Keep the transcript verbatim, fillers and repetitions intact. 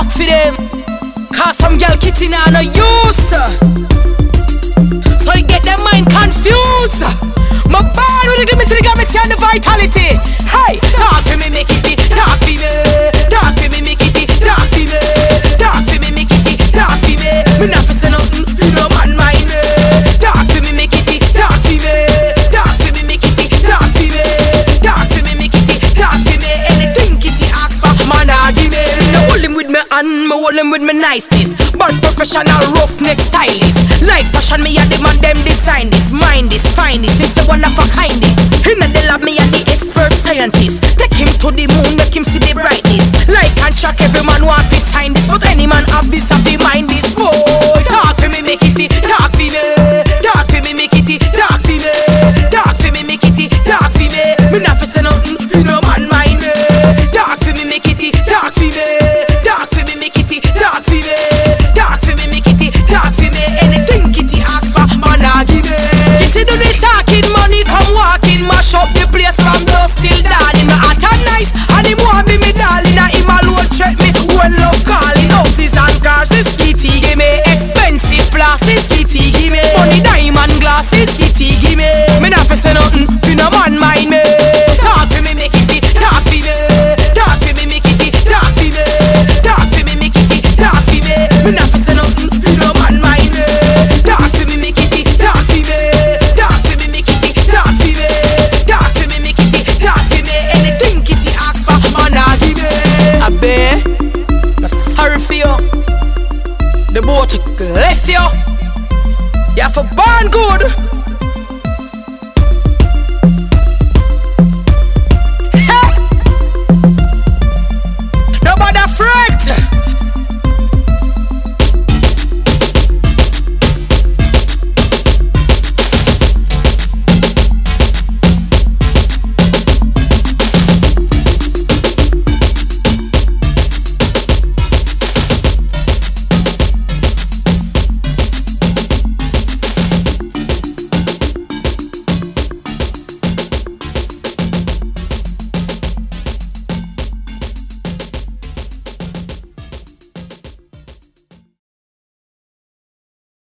dark for them. Cause some girl kitty now no use. So you get their mind confused. My band with the limit to the gravity and the vitality. Hey, dark for me make it, dark for me. Dark for me make it, dark for me. Dark for me make it, dark for me. Me not for say nothing, no man mind me. Dark for me make it, dark for me. Dark for me make it, dark for me. Dark for me make it, dark for me. Anything kitty ask for, man I give me. No hold him with me and me hold him with me niceness. But professional roughneck stylist. Like fashion me and them and them design this. Mind this, find this, it's the one of a kindness. Him and the lab me and the expert scientist. Take him to the moon, make him see the brightness. Like and track every man want to sign this. But any man have this, have the mind this. Boy, dark for me make it, dark for me. Dark for me make it, dark for me. Dark for me make it, dark for me. Me not for say nothing, no man mind me. Dark for me make it, dark for me. Dark for me make it, dark for me. Dark for me make it, dark for me. Anything kitty ask for, man I give me. Kitty do the talking.